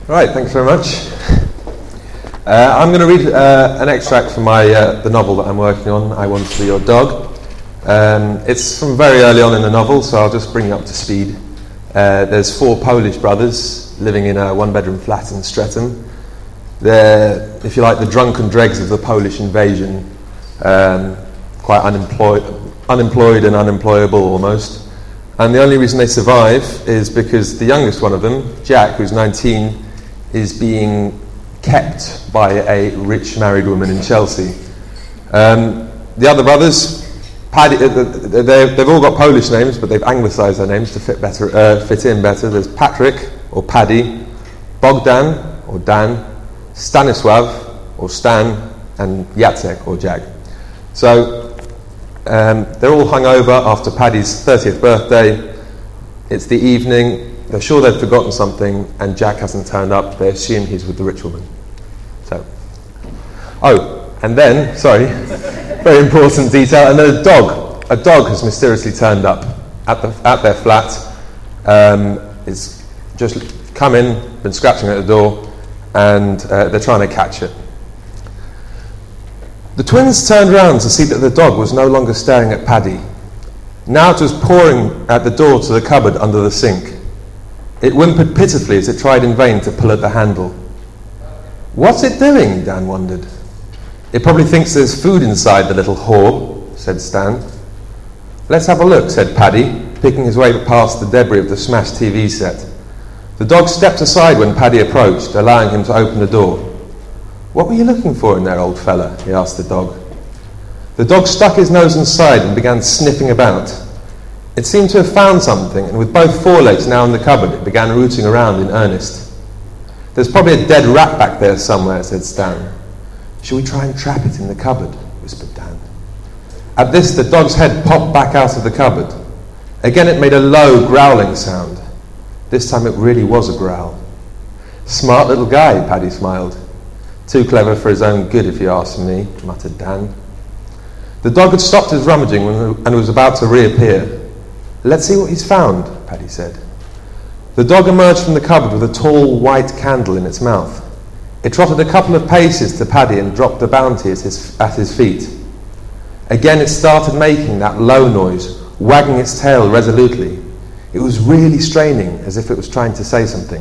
Right, thanks very much. I'm going to read an extract from the novel that I'm working on, I Want to Be Your Dog. It's from very early on in the novel, so I'll just bring you up to speed. There's 4 Polish brothers living in a one-bedroom flat in Streatham. They're, if you like, the drunken dregs of the Polish invasion, quite unemployed and unemployable almost. And the only reason they survive is because the youngest one of them, Jack, who's 19, is being kept by a rich married woman in Chelsea. The other brothers, Paddy, they've all got Polish names, but they've anglicised their names to fit in better. There's Patrick, or Paddy, Bogdan, or Dan, Stanisław, or Stan, and Jacek, or Jag. So they're all hungover after Paddy's 30th birthday. It's the evening. They're sure they've forgotten something, and Jack hasn't turned up. They assume he's with the rich woman. And then, very important detail, and then a dog has mysteriously turned up at their flat. It's just come in, been scratching at the door, and they're trying to catch it. The twins turned around to see that the dog was no longer staring at Paddy. Now it was pawing at the door to the cupboard under the sink. It whimpered pitifully as it tried in vain to pull at the handle. "What's it doing?" Dan wondered. "It probably thinks there's food inside, the little whore," said Stan. "Let's have a look," said Paddy, picking his way past the debris of the smashed TV set. The dog stepped aside when Paddy approached, allowing him to open the door. "What were you looking for in there, old fella?" he asked the dog. The dog stuck his nose inside and began sniffing about. It seemed to have found something, and with both forelegs now in the cupboard, it began rooting around in earnest. "There's probably a dead rat back there somewhere," said Stan. "Shall we try and trap it in the cupboard?" whispered Dan. At this, the dog's head popped back out of the cupboard. Again, it made a low, growling sound. This time it really was a growl. "Smart little guy," Paddy smiled. "Too clever for his own good, if you ask me," muttered Dan. The dog had stopped his rummaging and was about to reappear. "Let's see what he's found," Paddy said. The dog emerged from the cupboard with a tall, white candle in its mouth. It trotted a couple of paces to Paddy and dropped the bounty at his feet. Again it started making that low noise, wagging its tail resolutely. It was really straining, as if it was trying to say something.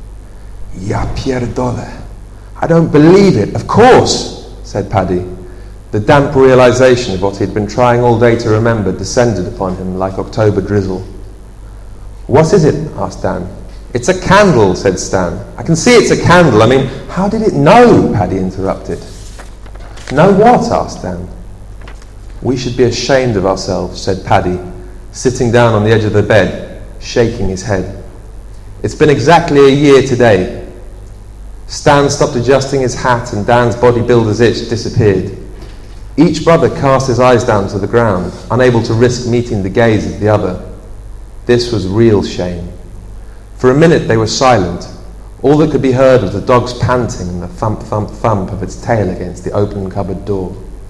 "Ja pierdolę. I don't believe it, of course," said Paddy. The damp realisation of what he had been trying all day to remember descended upon him like October drizzle. "What is it?" asked Dan. "It's a candle," said Stan. "I can see it's a candle. I mean, how did it know?" Paddy interrupted. "Know what?" asked Dan. "We should be ashamed of ourselves," said Paddy, sitting down on the edge of the bed, shaking his head. "It's been exactly a year today." Stan stopped adjusting his hat, and Dan's bodybuilder's itch disappeared. Each brother cast his eyes down to the ground, unable to risk meeting the gaze of the other. This was real shame. For a minute they were silent. All that could be heard was the dog's panting and the thump, thump, thump of its tail against the open cupboard door.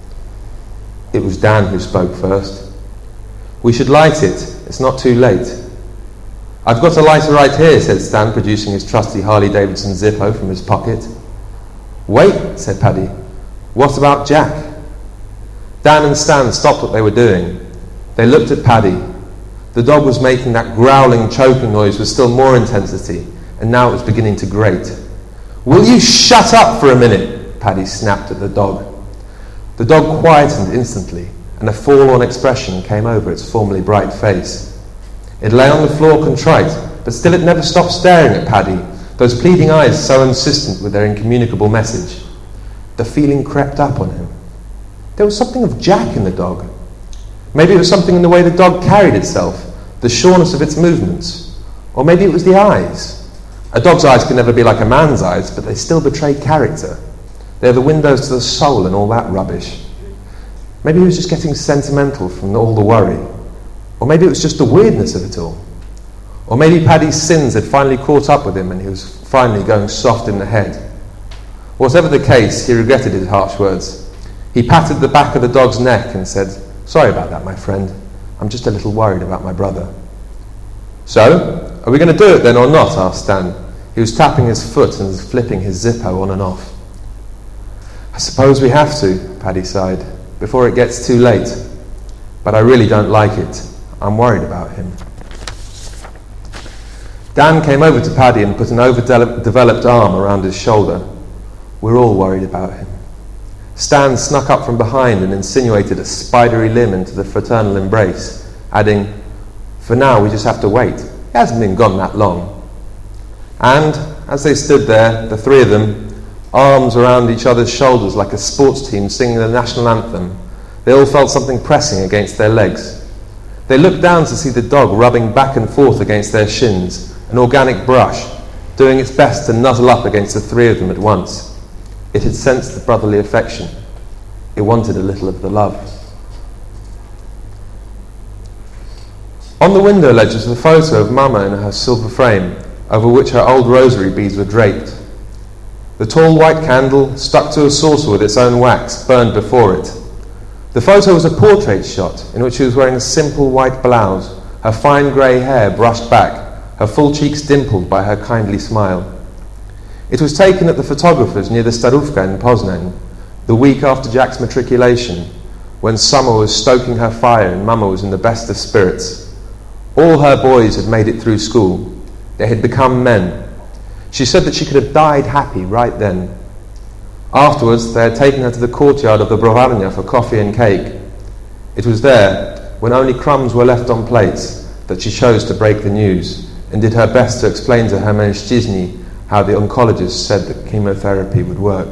It was Dan who spoke first. "We should light it. It's not too late." "I've got a lighter right here," said Stan, producing his trusty Harley-Davidson Zippo from his pocket. "Wait," said Paddy. "What about Jack?" Dan and Stan stopped what they were doing. They looked at Paddy. The dog was making that growling, choking noise with still more intensity, and now it was beginning to grate. "Will you shut up for a minute?" Paddy snapped at the dog. The dog quietened instantly, and a forlorn expression came over its formerly bright face. It lay on the floor contrite, but still it never stopped staring at Paddy, those pleading eyes so insistent with their incommunicable message. The feeling crept up on him. There was something of Jack in the dog. Maybe it was something in the way the dog carried itself, the sureness of its movements. Or maybe it was the eyes. A dog's eyes can never be like a man's eyes, but they still betray character. They're the windows to the soul and all that rubbish. Maybe he was just getting sentimental from all the worry. Or maybe it was just the weirdness of it all. Or maybe Paddy's sins had finally caught up with him and he was finally going soft in the head. Whatever the case, he regretted his harsh words. He patted the back of the dog's neck and said, "Sorry about that, my friend. I'm just a little worried about my brother." "So, are we going to do it then or not?" asked Stan. He was tapping his foot and flipping his Zippo on and off. "I suppose we have to," Paddy sighed, "before it gets too late. But I really don't like it. I'm worried about him." Dan came over to Paddy and put an overdeveloped arm around his shoulder. "We're all worried about him." Stan snuck up from behind and insinuated a spidery limb into the fraternal embrace, adding, "For now we just have to wait. He hasn't been gone that long." And, as they stood there, the three of them, arms around each other's shoulders like a sports team singing the national anthem, they all felt something pressing against their legs. They looked down to see the dog rubbing back and forth against their shins, an organic brush, doing its best to nuzzle up against the three of them at once. It had sensed the brotherly affection. It wanted a little of the love. On the window ledge was the photo of Mama in her silver frame, over which her old rosary beads were draped. The tall white candle, stuck to a saucer with its own wax, burned before it. The photo was a portrait shot in which she was wearing a simple white blouse, her fine grey hair brushed back, her full cheeks dimpled by her kindly smile. It was taken at the photographer's near the Starówka in Poznań, the week after Jack's matriculation, when Summer was stoking her fire and Mama was in the best of spirits. All her boys had made it through school. They had become men. She said that she could have died happy right then. Afterwards, they had taken her to the courtyard of the Browarnia for coffee and cake. It was there, when only crumbs were left on plates, that she chose to break the news and did her best to explain to her mężczyźni how the oncologist said that chemotherapy would work.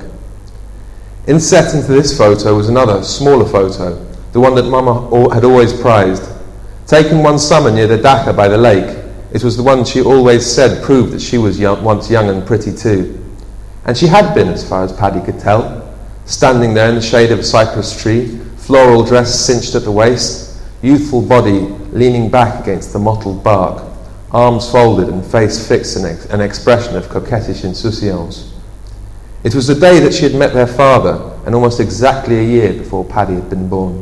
Inset into this photo was another, smaller photo, the one that Mama had always prized. Taken one summer near the Dachau by the lake, it was the one she always said proved that she was once young and pretty too. And she had been, as far as Paddy could tell, standing there in the shade of a cypress tree, floral dress cinched at the waist, youthful body leaning back against the mottled bark, arms folded and face fixed in an expression of coquettish insouciance. It was the day that she had met their father, and almost exactly a year before Paddy had been born.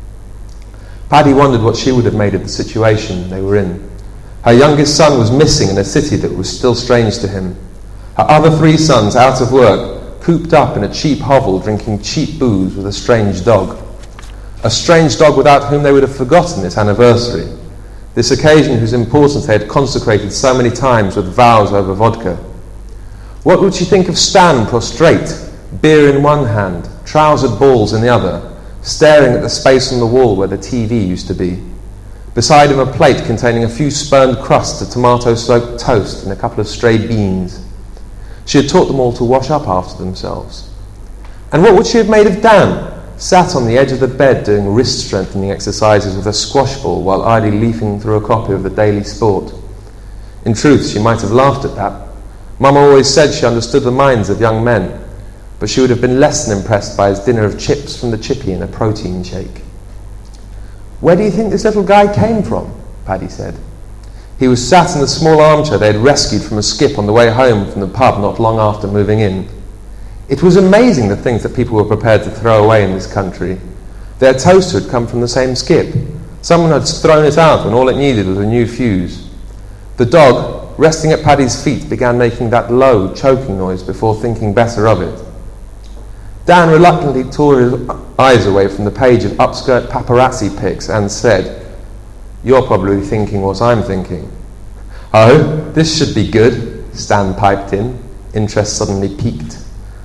Paddy wondered what she would have made of the situation they were in. Her youngest son was missing in a city that was still strange to him. Her other three sons, out of work, cooped up in a cheap hovel drinking cheap booze with a strange dog. A strange dog without whom they would have forgotten this anniversary, this occasion whose importance they had consecrated so many times with vows over vodka. What would she think of Stan prostrate, beer in one hand, trousered balls in the other, staring at the space on the wall where the TV used to be? Beside him a plate containing a few spurned crusts of tomato-soaked toast and a couple of stray beans. She had taught them all to wash up after themselves. And what would she have made of Dan, sat on the edge of the bed doing wrist-strengthening exercises with a squash ball while idly leafing through a copy of the Daily Sport? In truth, she might have laughed at that. Mama always said she understood the minds of young men, but she would have been less than impressed by his dinner of chips from the chippy and a protein shake. "Where do you think this little guy came from?" Paddy said. He was sat in the small armchair they had rescued from a skip on the way home from the pub not long after moving in. It was amazing the things that people were prepared to throw away in this country. Their toaster had come from the same skip. Someone had thrown it out when all it needed was a new fuse. The dog, resting at Paddy's feet, began making that low, choking noise before thinking better of it. Dan reluctantly tore his eyes away from the page of upskirt paparazzi pics and said, "You're probably thinking what I'm thinking." "Oh, this should be good," Stan piped in, interest suddenly piqued.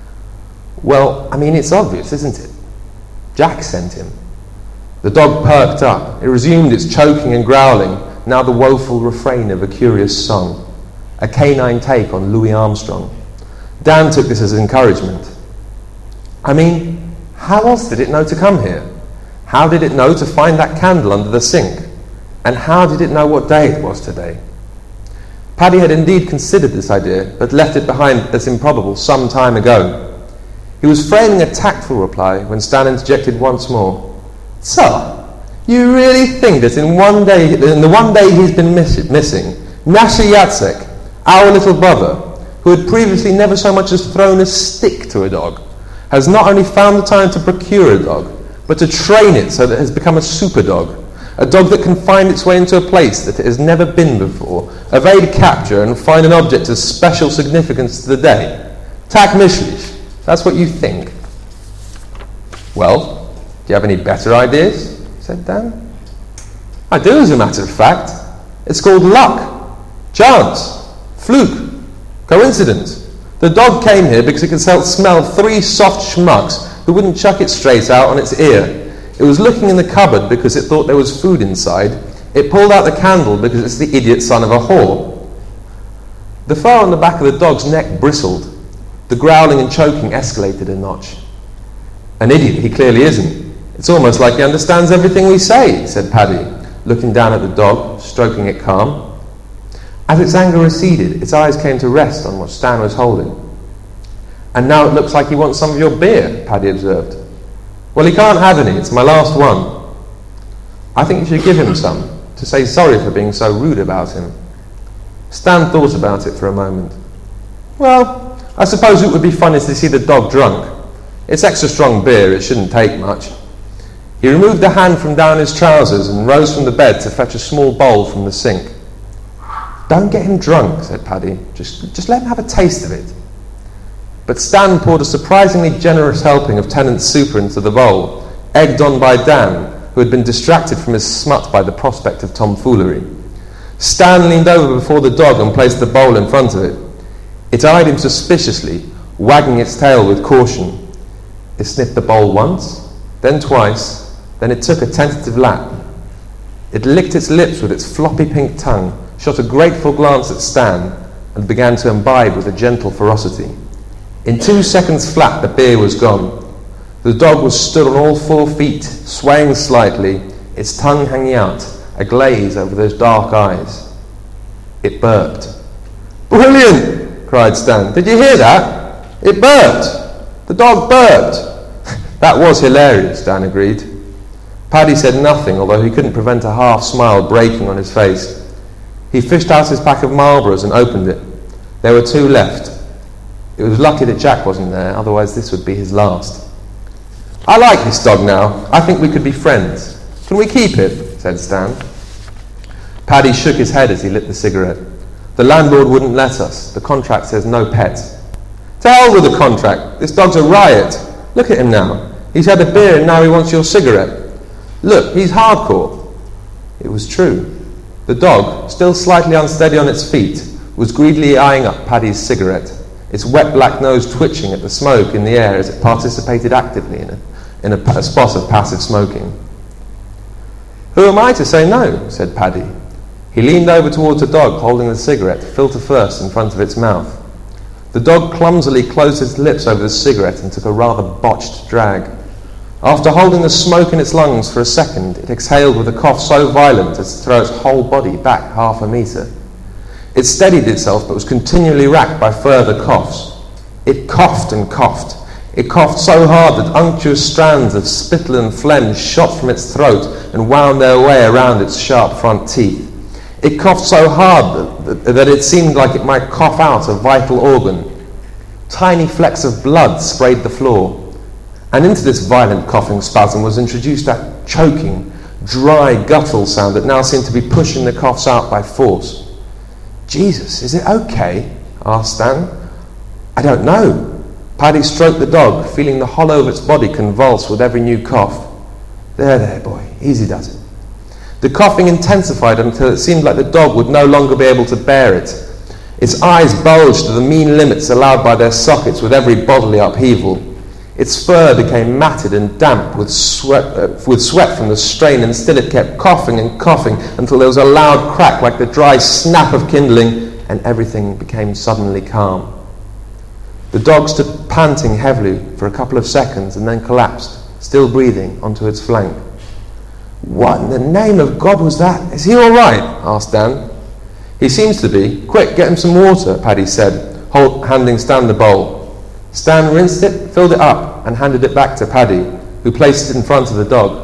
"Well, I mean, it's obvious, isn't it? Jack sent him." The dog perked up. It resumed its choking and growling, now the woeful refrain of a curious song, a canine take on Louis Armstrong. Dan took this as encouragement. I mean, how else did it know to come here? How did it know to find that candle under the sink? And how did it know what day it was today? Paddy had indeed considered this idea, but left it behind as improbable some time ago. He was framing a tactful reply when Stan interjected once more. "So, you really think that in the one day he's been missing, Nasha Jacek, our little brother, who had previously never so much as thrown a stick to a dog, has not only found the time to procure a dog, but to train it so that it has become a super dog, A dog that can find its way into a place that it has never been before, evade capture and find an object of special significance to the day. Tak myślisz? That's what you think. Well, do you have any better ideas? Said Dan. I do, as a matter of fact. It's called luck, chance, fluke, coincidence. The dog came here because it could smell 3 soft schmucks who wouldn't chuck it straight out on its ear. It was looking in the cupboard because it thought there was food inside. It pulled out the candle because it's the idiot son of a whore. The fur on the back of the dog's neck bristled. The growling and choking escalated a notch. An idiot he clearly isn't. It's almost like he understands everything we say, said Paddy, looking down at the dog, stroking it calm. As its anger receded, its eyes came to rest on what Stan was holding. And now it looks like he wants some of your beer, Paddy observed. Well, he can't have any. It's my last one. I think you should give him some, to say sorry for being so rude about him. Stan thought about it for a moment. Well, I suppose it would be funny to see the dog drunk. It's extra strong beer, it shouldn't take much. He removed a hand from down his trousers and rose from the bed to fetch a small bowl from the sink. Don't get him drunk, said Paddy. Just let him have a taste of it. But Stan poured a surprisingly generous helping of Tennant's super into the bowl, egged on by Dan, who had been distracted from his smut by the prospect of tomfoolery. Stan leaned over before the dog and placed the bowl in front of it. It eyed him suspiciously, wagging its tail with caution. It sniffed the bowl once, then twice, then it took a tentative lap. It licked its lips with its floppy pink tongue, shot a grateful glance at Stan, and began to imbibe with a gentle ferocity. In 2 seconds flat, the beer was gone. The dog was stood on all 4 feet, swaying slightly, its tongue hanging out, a glaze over those dark eyes. It burped. Brilliant! Cried Stan. Did you hear that? It burped! The dog burped! That was hilarious, Dan agreed. Paddy said nothing, although he couldn't prevent a half-smile breaking on his face. He fished out his pack of Marlboros and opened it. There were 2 left. It was lucky that Jack wasn't there, otherwise this would be his last. I like this dog now. I think we could be friends. Can we keep it? Said Stan. Paddy shook his head as he lit the cigarette. The landlord wouldn't let us. The contract says no pets. To hell with the contract. This dog's a riot. Look at him now. He's had a beer and now he wants your cigarette. Look, he's hardcore. It was true. The dog, still slightly unsteady on its feet, was greedily eyeing up Paddy's cigarette, its wet black nose twitching at the smoke in the air as it participated actively in a spot of passive smoking. Who am I to say no? Said Paddy. He leaned over towards the dog holding the cigarette, filter first, in front of its mouth. The dog clumsily closed its lips over the cigarette and took a rather botched drag. After holding the smoke in its lungs for a second, it exhaled with a cough so violent as to throw its whole body back 1/2 metre. It steadied itself but was continually racked by further coughs. It coughed and coughed. It coughed so hard that unctuous strands of spittle and phlegm shot from its throat and wound their way around its sharp front teeth. It coughed so hard that it seemed like it might cough out a vital organ. Tiny flecks of blood sprayed the floor. And into this violent coughing spasm was introduced that choking, dry, guttural sound that now seemed to be pushing the coughs out by force. Jesus, is it okay? Asked Stan. I don't know. Paddy stroked the dog, feeling the hollow of its body convulse with every new cough. There, boy, easy does it. The coughing intensified until it seemed like the dog would no longer be able to bear it. Its eyes bulged to the mean limits allowed by their sockets with every bodily upheaval. Its fur became matted and damp with sweat from the strain, and still it kept coughing and coughing until there was a loud crack like the dry snap of kindling, and everything became suddenly calm. The dog stood panting heavily for a couple of seconds and then collapsed, still breathing, onto its flank. What in the name of God was that? Is he all right? Asked Dan. He seems to be. Quick, get him some water, Paddy said, handing Stan the bowl. Stan rinsed it, filled it up, and handed it back to Paddy, who placed it in front of the dog.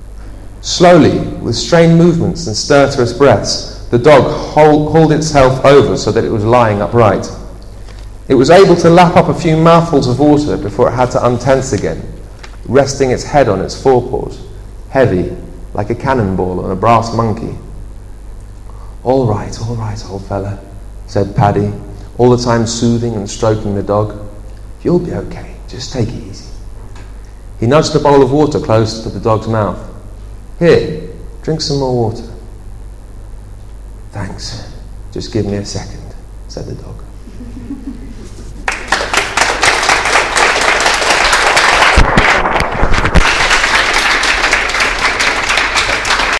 Slowly, with strained movements and stertorous breaths, the dog hauled itself over so that it was lying upright. It was able to lap up a few mouthfuls of water before it had to untense again, resting its head on its forepaws, heavy, like a cannonball and a brass monkey. All right, old fella," said Paddy, all the time soothing and stroking the dog. "You'll be okay, just take it easy." He nudged a bowl of water close to the dog's mouth. "Here, drink some more water." "Thanks, just give me a second," said the dog.